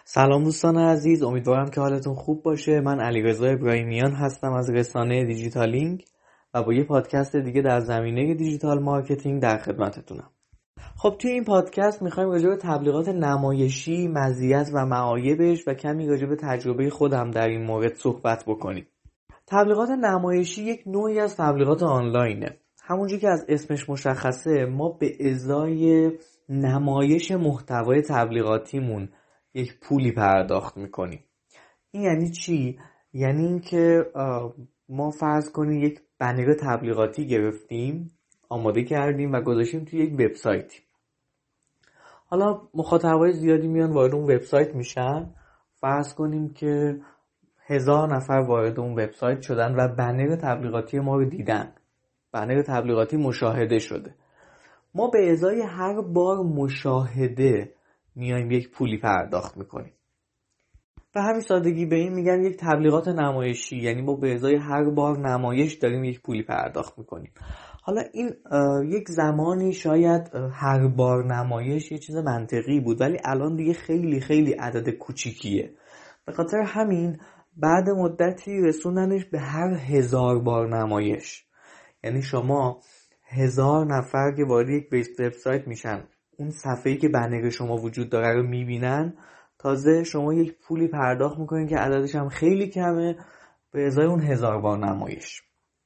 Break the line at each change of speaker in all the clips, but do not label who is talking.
سلام دوستان عزیز، امیدوارم که حالتون خوب باشه. من علیرضا ابراهیمیان هستم از رسانه دیجیتالینگ و با یه پادکست دیگه در زمینه دیجیتال مارکتینگ در خدمتتونم. خب توی این پادکست میخوایم راجع به تبلیغات نمایشی، مزیت و معایبش و کمی راجع به تجربه خودم در این مورد صحبت بکنیم. تبلیغات نمایشی یک نوعی از تبلیغات آنلاینه. همونجوری که از اسمش مشخصه، ما به ازای نمایش محتوای تبلیغاتیمون یک پولی پرداخت میکنیم. این یعنی چی؟ یعنی اینکه ما فرض کنیم یک بنر تبلیغاتی گرفتیم، آماده کردیم و گذاشتیم توی یک وبسایتی. حالا مخاطبای زیادی میان وارد اون وبسایت میشن. فرض کنیم که 1000 نفر وارد اون وبسایت شدن و بنر تبلیغاتی ما رو دیدن. بنر تبلیغاتی مشاهده شده. ما به ازای هر بار مشاهده میایم یک پولی پرداخت میکنیم. به همین سادگی به این میگن یک تبلیغات نمایشی، یعنی ما به ازای هر بار نمایش داریم یک پولی پرداخت میکنیم. حالا این یک زمانی شاید هر بار نمایش یه چیز منطقی بود، ولی الان دیگه خیلی خیلی عدد کوچیکیه. به خاطر همین بعد مدتی رسوندنش به هر 1000 بار نمایش. یعنی شما 1000 نفر که وارد یک وبسایت میشن، اون صفحه‌ای که بنر شما وجود داره رو میبینن، تازه شما یک پولی پرداخت میکنین که عددش هم خیلی کمه به ازای اون 1000 بار نمایش.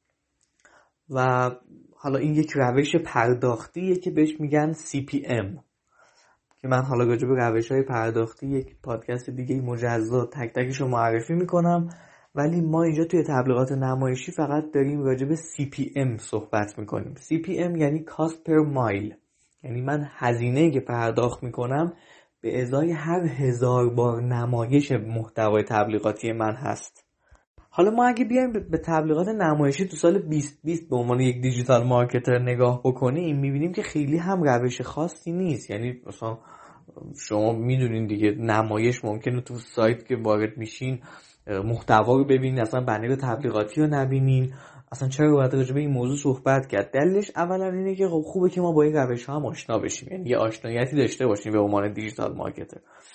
و حالا این یک روش پرداختیه که بهش میگن CPM، که من حالا راجع به روش‌های پرداختی یک پادکست دیگه مجزا تک تکش رو معرفی میکنم، ولی ما اینجا توی تبلیغات نمایشی فقط داریم راجع به CPM صحبت میکنیم. CPM یعنی Cost per Mile، یعنی من هزینه‌ای که پرداخت میکنم به ازای هر 1000 بار نمایش محتوای تبلیغاتی من هست. حالا ما اگه بیایم به تبلیغات نمایشی تو سال 2020 به عنوان یک دیجیتال مارکتر نگاه بکنیم، میبینیم که خیلی هم روش خاصی نیست. یعنی مثلا شما میدونین دیگه، نمایش ممکنه تو سایت که وارد میشین محتوا رو ببینین، اصلا بنر تبلیغاتی رو نبینین. اصلا چرا باید راجع به این موضوع صحبت کرد؟ دلیلش اولا اینه که خب خوبه که ما با این روش‌ها هم آشنا بشیم، یعنی یه آشناییتی داشته باشیم به عنوان دیجیتال مارکتر.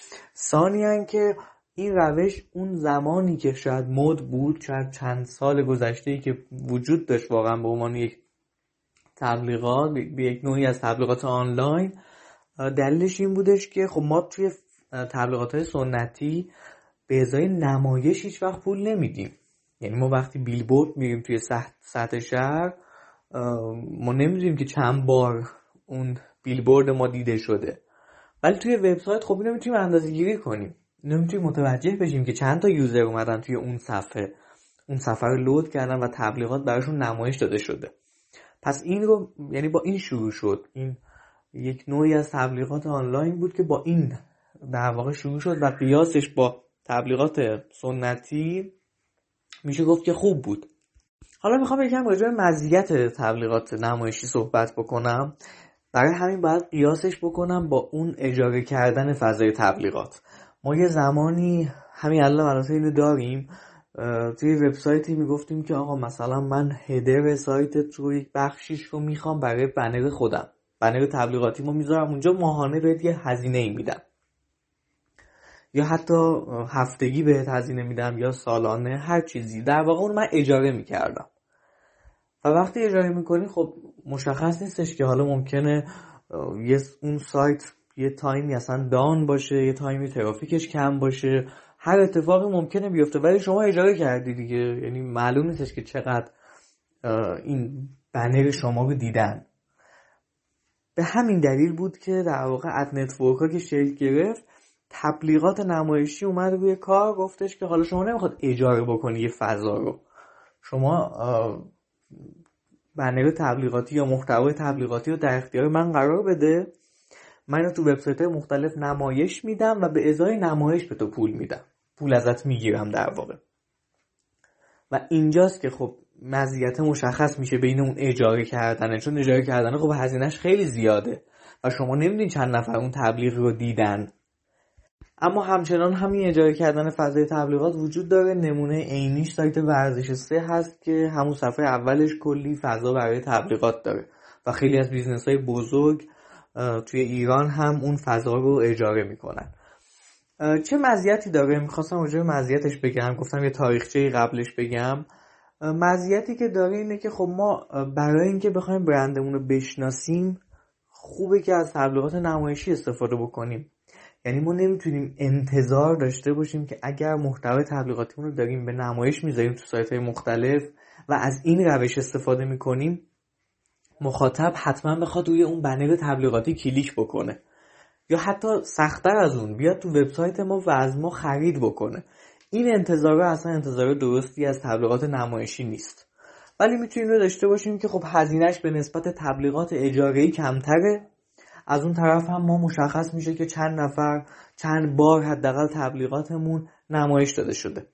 ثانیاً که این روش اون زمانی که شاید مد بود، شاید چند سال گذشته‌ای که وجود داشت واقعا به عنوان یک تبلیغات، به یک نوعی از تبلیغات آنلاین، دلیلش این بودش که خب ما توی تبلیغات‌های سنتی به ازای نمایش هیچ وقت پول نمیدیم. یعنی ما وقتی بیلبورد میریم توی سطح شهر، ما نمیدونیم که چند بار اون بیلبورد ما دیده شده، ولی توی وبسایت خب اینو میتونیم اندازه‌گیری کنیم. اینو میتونیم متوجه بشیم که چند تا یوزر اومدن توی اون صفحه رو لود کردن و تبلیغات براشون نمایش داده شده. پس این رو، یعنی با این شروع شد. این یک نوعی از تبلیغات آنلاین بود که با این در واقع شروع شد و قیاسش با تبلیغات سنتی میشه گفت که خوب بود. حالا میخوام یکم راجع به مزیت تبلیغات نمایشی صحبت بکنم. برای همین باید قیاسش بکنم با اون اجاره کردن فضای تبلیغات. ما یه زمانی همین الان اینو داریم، توی وبسایتی میگفتیم که آقا مثلا من هدر سایتت رو یک بخشیش رو میخوام برای بنر خودم، بنر تبلیغاتی ما میذارم اونجا، ماهانه بهت یه هزینه‌ای میدم، یا حتی هفتگی بهت هزینه میدم، یا سالانه، هر چیزی. در واقع اون من اجاره میکردم. و وقتی اجاره میکنی خب مشخص نیستش که حالا ممکنه اون سایت یه تایمی اصلا دان باشه، یه تایمی ترافیکش کم باشه، هر اتفاقی ممکنه بیفته، ولی شما اجاره کردی دیگه. یعنی معلوم نیستش که چقدر این بنر شما رو دیدن. به همین دلیل بود که در واقع اد نتورک ها که شکل گرفت، تبلیغات نمایشی اومد روی کار، گفتش که حالا شما نمیخواد اجاره بکنی یه فضا رو، شما بنر تبلیغاتی یا محتوای تبلیغاتی رو در اختیار من قرار بده، من رو تو وبسایت‌های مختلف نمایش میدم و به ازای نمایش به تو پول میدم، پول ازت میگیرم در واقع. و اینجاست که خب مزیت مشخص میشه بین اون اجاره کردنه، چون اجاره کردنه خب هزینه‌اش خیلی زیاده و شما نمیدونید چند نفر اون تبلیغ رو دیدن. اما همچنان همین اجاره کردن فضای تبلیغات وجود داره. نمونه عینیش سایت ورزش 3 هست که همون صفحه اولش کلی فضا برای تبلیغات داره و خیلی از بیزنس‌های بزرگ توی ایران هم اون فضا رو اجاره میکنن. چه مزیتی داره؟ میخواستم راجع به مزیتش بگم، گفتم یه تاریخچه قبلش بگم. مزیتی که داره اینه که خب ما برای اینکه بخوایم برندمون رو بشناسیم خوبه که از تبلیغات نمایشی استفاده بکنیم. یعنی ما نمیتونیم انتظار داشته باشیم که اگر محتوای تبلیغاتیمون رو داریم به نمایش میذاریم تو سایت‌های مختلف و از این روش استفاده میکنیم، مخاطب حتما بخواد روی اون بنر تبلیغاتی کلیک بکنه یا حتی سخت‌تر از اون بیاد تو وبسایت ما و از ما خرید بکنه. این انتظار اصلا انتظار درستی از تبلیغات نمایشی نیست. ولی میتونیم رو داشته باشیم که خب هزینه‌اش به نسبت تبلیغات اجاره‌ای کمتره. از اون طرف هم ما مشخص میشه که چند نفر چند بار حداقل تبلیغاتمون نمایش داده شده.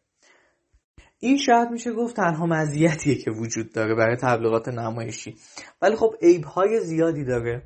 این شاید میشه گفت تنها مزیتیه که وجود داره برای تبلیغات نمایشی، ولی خب عیب‌های زیادی داره.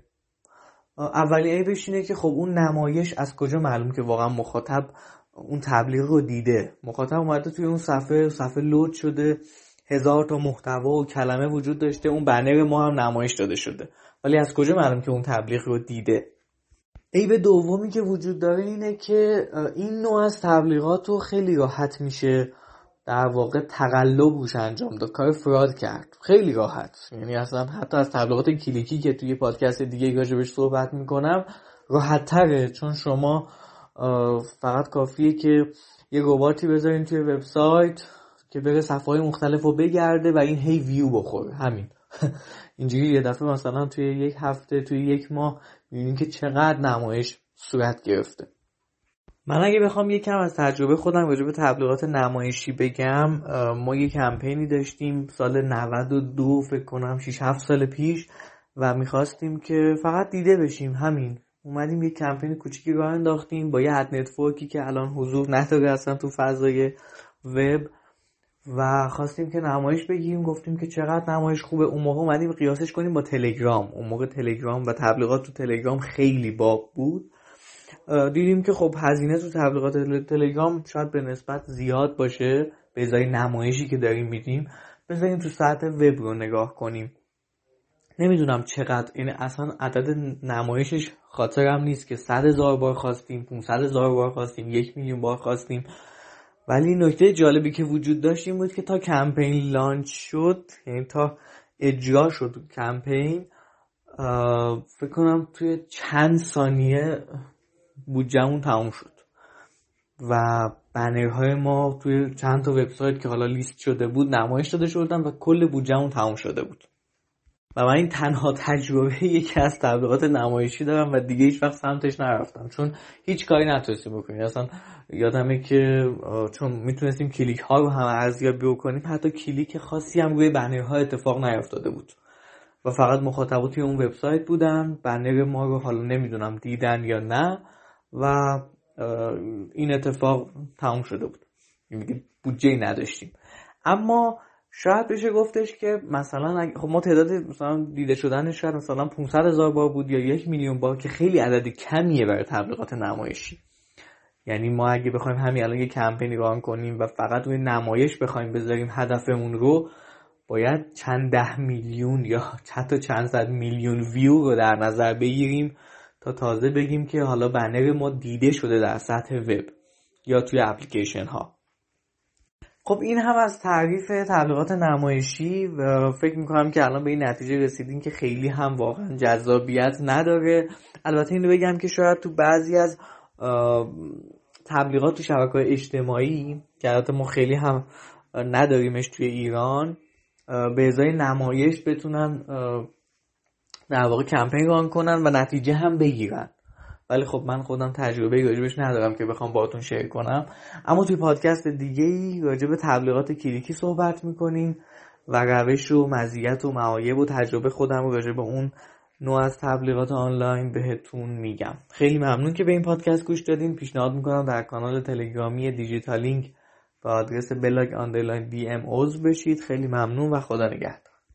اولین عیبش اینه که خب اون نمایش از کجا معلوم که واقعا مخاطب اون تبلیغ رو دیده؟ مخاطب اومده توی اون صفحه لود شده، 1000 تا محتوا و کلمه وجود داشته، اون بنر ما هم نمایش داده شده، ولی از کجا معلوم که اون تبلیغ رو دیده؟ عیب دومی که وجود داره اینه که این نوع از تبلیغات رو خیلی راحت میشه در واقع تقلب روش انجام داد، کار فراد کرد خیلی راحت. یعنی اصلا حتی از تبلیغات کلیکی که توی پادکست دیگه راجعش صحبت میکنم راحت تره، چون شما فقط کافیه که یه رباتی بذارین توی وبسایت که بره صفحه‌های مختلف رو بگرده و این هی ویو بخوره، همین. اینجوری یه دفعه مثلا توی یک هفته، توی یک ماه میبینین که چقدر نمایش صورت گرفته. من اگه بخوام یکم از تجربه خودم راجع به تبلیغات نمایشی بگم، ما یه کمپینی داشتیم سال 92 فکر کنم 6-7 سال پیش و میخواستیم که فقط دیده بشیم. همین اومدیم یه کمپین کوچیکی راه انداختیم با یه اد نتورکی که الان حضور نداره اصلا تو فضای وب و خواستیم که نمایش بگیریم. گفتیم که چقدر نمایش خوبه. اون موقع اومدیم قیاسش کنیم با تلگرام. اون موقع تلگرام و تبلیغات تو تلگرام خیلی باب بود. دیدیم که خب هزینه تو تبلیغات تلگرام شاید به نسبت زیاد باشه به ازای نمایشی که داریم میدیم. بذاریم تو سطح وب رو نگاه کنیم. نمیدونم چقدر، این اصلا عدد نمایشش خاطرم نیست که 100,000 بار خواستیم، 500,000 بار خواستیم، 1,000,000 بار خواستیم. ولی نکته جالبی که وجود داشت این بود که تا کمپین لانچ شد، یعنی تا اجرا شد کمپین، فکر کنم توی چند ثانیه بودجه‌مون تموم شد و بنرهای ما توی چند تا وبسایت که حالا لیست شده بود نمایش داده شدن و کل بودجه‌مون تموم شده بود. و من این تنها تجربه یکی از تبلیغات نمایشی دارم و دیگه هیچ وقت سمتش نرفتم، چون هیچ کاری نتونستیم بکنیم. اصلا یادمه که چون میتونستیم کلیک ها رو هم ارزیابی بکنیم، حتی کلیک خاصی هم روی بنرها اتفاق نیفتاده بود و فقط مخاطبا توی اون وبسایت بودن. بنر ما رو حالا نمیدونم دیدن یا نه و این اتفاق تموم شده بود، یعنی بودجه نداشتیم. اما شاید بشه گفتش که مثلا خب ما تعداد مثلا دیده شدنش شاید مثلا 500,000 بار بود یا 1,000,000 بار، که خیلی عدد کمیه برای تبلیغات نمایشی. یعنی ما اگه بخوایم همین الان یه کمپینی ران کنیم و فقط روی نمایش بخوایم بذاریم هدفمون رو، باید چند 10 میلیون یا حتی چند صد میلیون ویو رو در نظر بگیریم تا تازه بگیم که حالا بنر ما دیده شده در سطح وب یا توی اپلیکیشن ها. خب این هم از تعریف تبلیغات نمایشی و فکر میکنم که الان به این نتیجه رسیدیم که خیلی هم واقعا جذابیت نداره. البته اینو بگم که شاید تو بعضی از تبلیغات تو شبکه‌های اجتماعی که البته ما خیلی هم نداریمش توی ایران، به ازای نمایش بتونن در واقع کمپین ران کنن و نتیجه هم بگیرن. ولی خب من خودم تجربه راجبش ندارم که بخوام باهاتون شیر کنم. اما توی پادکست دیگه‌ای راجب تبلیغات کلیکی صحبت میکنیم و روش و مزیت و معایب و تجربه خودم رو راجب اون نوع از تبلیغات آنلاین بهتون میگم. خیلی ممنون که به این پادکست گوش دادین. پیشنهاد میکنم در کانال تلگرامی دیجیتال لینک با آدرس بلاگ_BM عضو بشید. خیلی ممنون و خدا نگهدار.